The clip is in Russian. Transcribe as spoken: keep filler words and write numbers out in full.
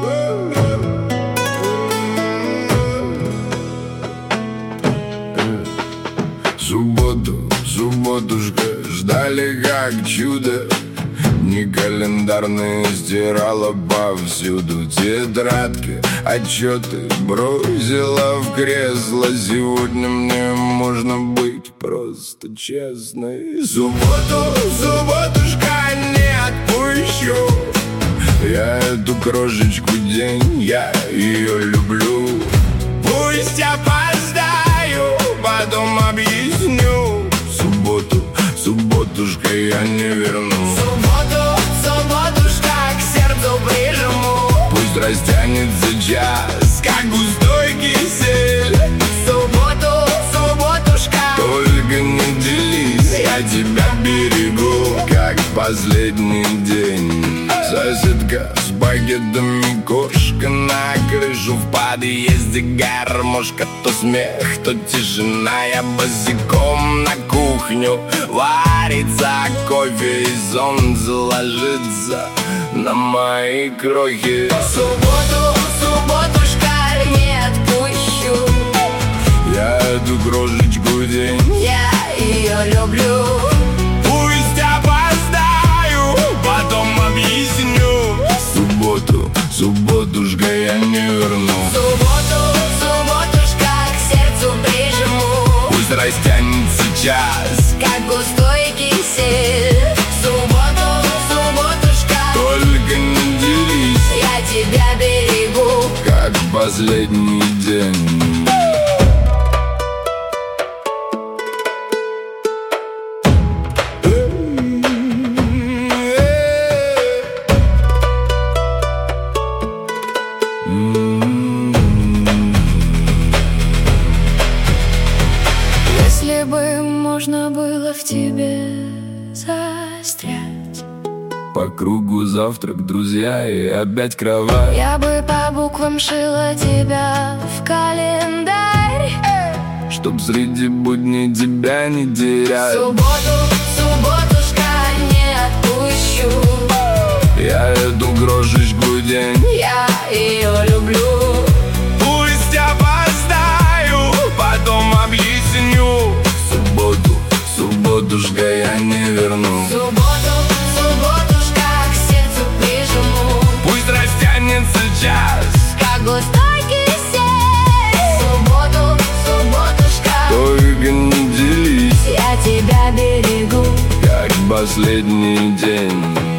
Субботу, субботушка, ждали как чудо. Не календарные стирала повсюду тетрадки, отчеты бросила в кресло. Сегодня мне можно быть просто честной. Субботу, субботушка, не отпущу я эту крошечку день, я ее люблю. Пусть опоздаю, потом объясню. Субботу, субботушка, я не верну. Субботу, субботушка, к сердцу прижму. Пусть растянется час, как густой кисель. Субботу, субботушка, только не делись, я тебя берегу, как последний день. Соседка с багетами, кошка на крышу, в подъезде гармошка. То смех, то тишина, я босиком на кухню. Варится кофе и сон заложится на мои крохи. Субботу, субботушка, не отпущу я эту крошечку день, я ее люблю. Пусть опоздаю, потом объясню. Субботу, субботушка, я не верну. Субботу, субботушка, к сердцу прижму. Пусть растянется час, как густой кисель. Субботу, субботушка, только не делись, я тебя берегу, как последний день. если бы можно было в тебе застрять, по кругу завтрак, друзья и опять кровать. я бы по буквам шила тебя в календарь, чтоб среди будней тебя не терять. Субботу, субботушка, не отпущу я эту крошечку день, я ее люблю. Пусть опоздаю, потом объясню. Субботу, субботушка, я не верну. Субботу, субботушка, к сердцу прижму. Пусть растянется час, как густой кисель. Субботу, субботушка, только не делись, я тебя берегу, как последний день.